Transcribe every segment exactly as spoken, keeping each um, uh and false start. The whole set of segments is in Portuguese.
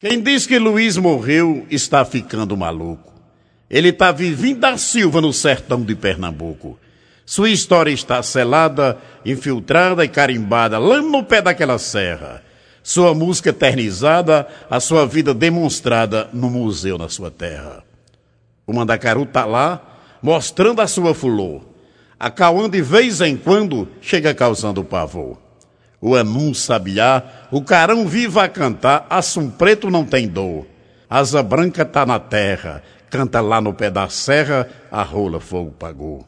Quem diz que Luiz morreu está ficando maluco. Ele está vivendo da Silva no sertão de Pernambuco. Sua história está selada, infiltrada e carimbada lá no pé daquela serra. Sua música eternizada, a sua vida demonstrada no museu na sua terra. O Mandacaru tá lá, mostrando a sua fulor. A Cauã de vez em quando chega causando pavor. O anum sabiá, o carão viva a cantar, assum preto não tem dor. Asa branca tá na terra, canta lá no pé da serra, a rola fogo pagou.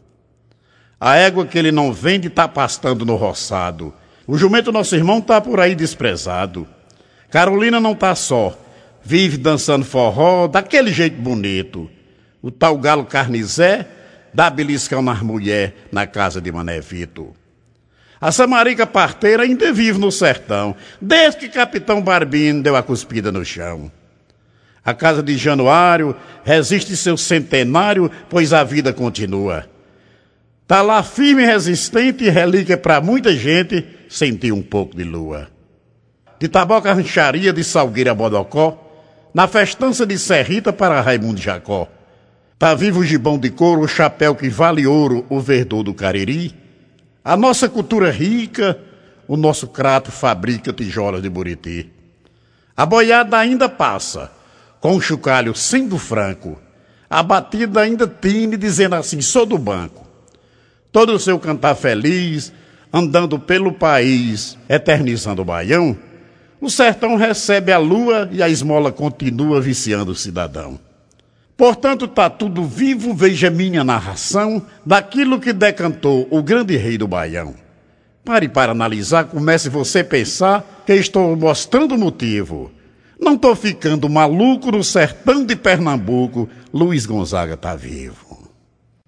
A égua que ele não vende tá pastando no roçado. O jumento nosso irmão tá por aí desprezado. Carolina não tá só, vive dançando forró daquele jeito bonito. O tal galo carnizé dá beliscão nas mulher na casa de Mané Vito. A Samarica parteira ainda vive no sertão, desde que Capitão Barbino deu a cuspida no chão. A casa de Januário resiste seu centenário, pois a vida continua. Tá lá firme e resistente e relíquia para muita gente sentir um pouco de lua. De Taboca Rancharia, de Salgueira a Bodocó, na festança de Serrita para Raimundo Jacó. Tá vivo o gibão de couro, o chapéu que vale ouro, o verdor do Cariri. A nossa cultura rica, o nosso crato fabrica tijolos de Buriti. A boiada ainda passa, com o chocalho sendo franco. A batida ainda tine, dizendo assim, sou do banco. Todo o seu cantar feliz, andando pelo país, eternizando o baião, o sertão recebe a lua e a esmola continua viciando o cidadão. Portanto, tá tudo vivo, veja minha narração daquilo que decantou o grande rei do Baião. Pare para analisar, comece você a pensar que estou mostrando o motivo. Não tô ficando maluco, no sertão de Pernambuco, Luiz Gonzaga tá vivo.